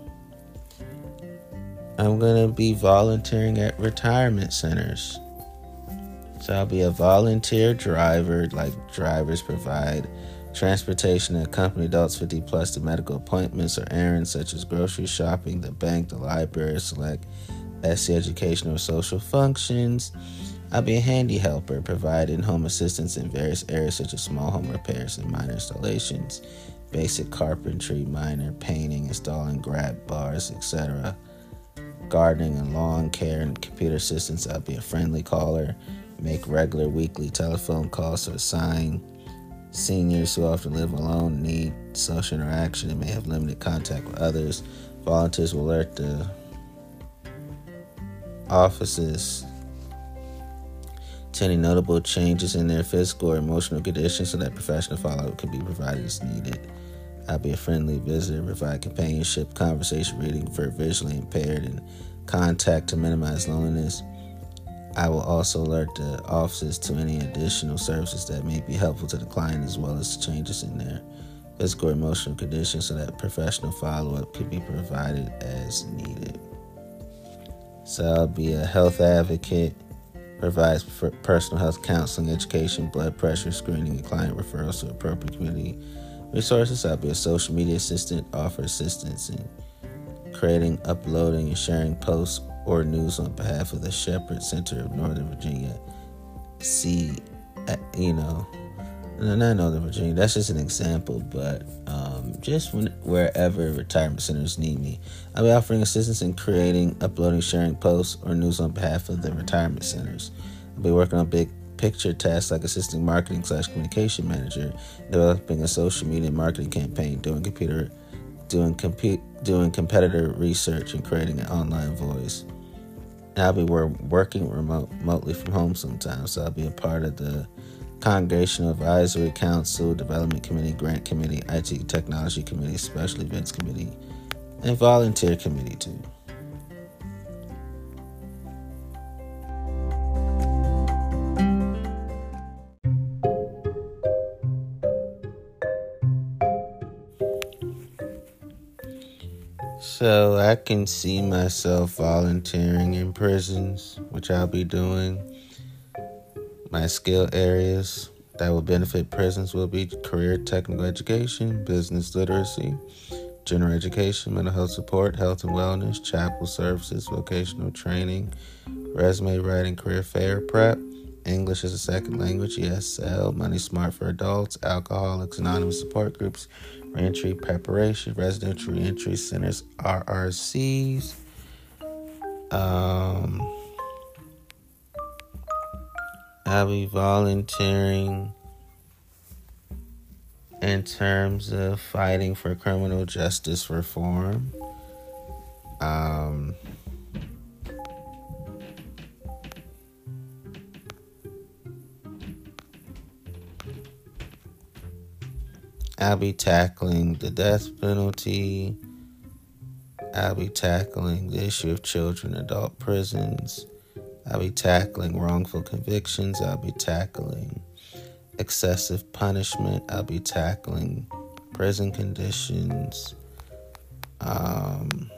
I'm going to be volunteering at retirement centers. So I'll be a volunteer driver, like drivers provide transportation to accompany adults fifty plus to medical appointments or errands such as grocery shopping, the bank, the library, select S C educational or social functions. I'll be a handy helper, providing home assistance in various areas such as small home repairs and minor installations, basic carpentry, minor painting, installing grab bars, et cetera. Gardening and lawn care and computer assistance. I'll be a friendly caller, make regular weekly telephone calls to assign seniors who often live alone, need social interaction, and may have limited contact with others. Volunteers will alert the offices to any notable changes in their physical or emotional conditions so that professional follow-up can be provided as needed. I'll be a friendly visitor, provide companionship, conversation, reading for visually impaired, and contact to minimize loneliness. I will also alert the offices to any additional services that may be helpful to the client as well as changes in their physical or emotional conditions so that professional follow-up can be provided as needed. So I'll be a health advocate, provides personal health counseling, education, blood pressure screening, and client referrals to appropriate community resources. I'll be a social media assistant, offer assistance in creating, uploading, and sharing posts or news on behalf of the Shepherd Center of Northern Virginia. See, you know, no, not Northern Virginia, that's just an example, but um, just when, wherever retirement centers need me. I'll be offering assistance in creating, uploading, sharing posts or news on behalf of the retirement centers. I'll be working on big picture tasks like assisting marketing slash communication manager, developing a social media marketing campaign, doing computer, doing compete, doing competitor research, and creating an online voice. And I'll be working remote, remotely from home sometimes, so I'll be a part of the Congregational Advisory Council, Development Committee, Grant Committee, I T Technology Committee, Special Events Committee, and Volunteer Committee too. So I can see myself volunteering in prisons, which I'll be doing. My skill areas that will benefit prisons will be career technical education, business literacy, general education, mental health support, health and wellness, chapel services, vocational training, resume writing, career fair prep, English as a second language, E S L, Money Smart for adults, Alcoholics Anonymous support groups, reentry preparation, residential reentry centers, R R Cs. Um... I'll be volunteering in terms of fighting for criminal justice reform. Um, I'll be tackling the death penalty. I'll be tackling the issue of children and adult prisons. I'll be tackling wrongful convictions. I'll be tackling excessive punishment. I'll be tackling prison conditions. Um,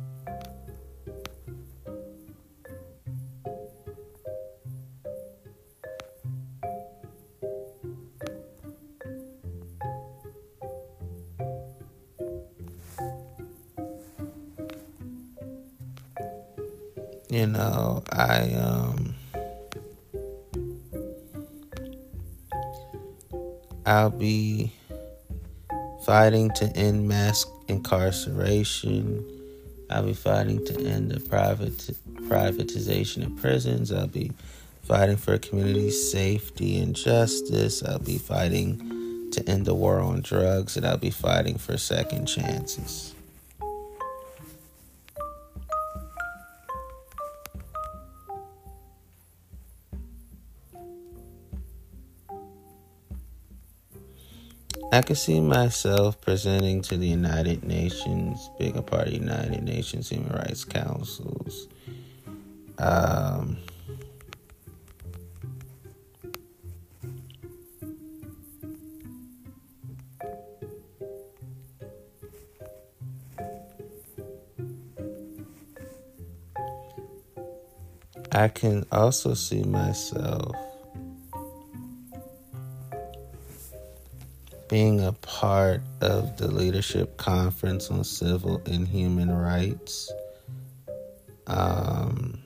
You know, I, um, I'll be fighting to end mass incarceration. I'll be fighting to end the private privatization of prisons. I'll be fighting for community safety and justice. I'll be fighting to end the war on drugs, and I'll be fighting for second chances. I can see myself presenting to the United Nations, being a part of the United Nations Human Rights Councils. Um, I can also see myself being a part of the Leadership Conference on Civil and Human Rights. Um,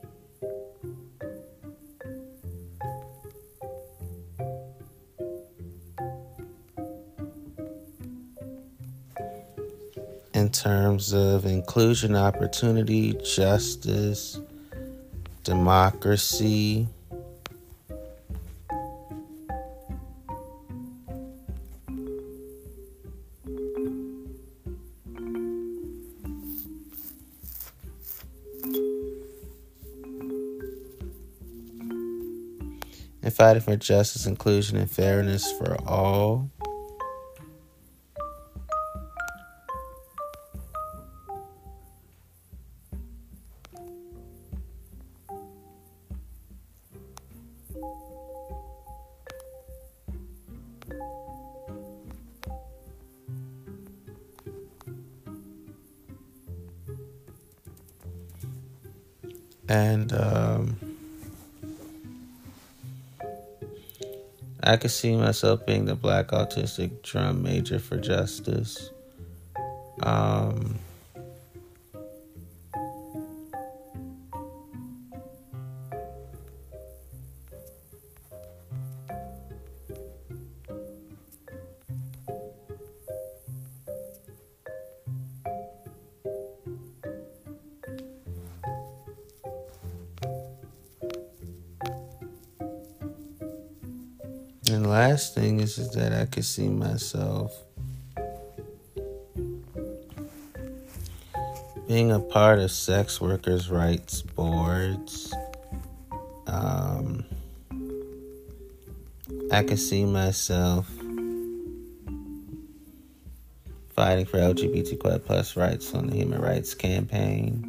in terms of inclusion, opportunity, justice, democracy, and fighting for justice, inclusion, and fairness for all. And um, I could see myself being the Black Autistic Drum Major for Justice. Um, And the last thing is, is that I could see myself being a part of sex workers' rights boards. Um, I could see myself fighting for L G B T Q plus rights on the Human Rights Campaign.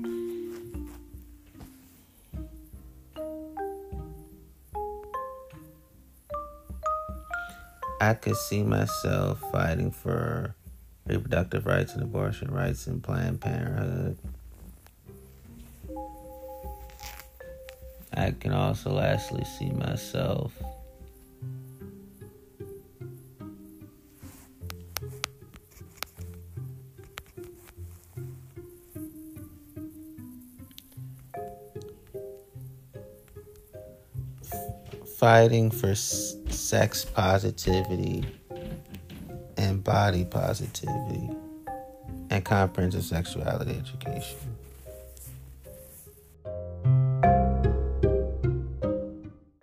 I could see myself fighting for reproductive rights and abortion rights in Planned Parenthood. I can also lastly see myself fighting for s- sex positivity and body positivity and comprehensive sexuality education.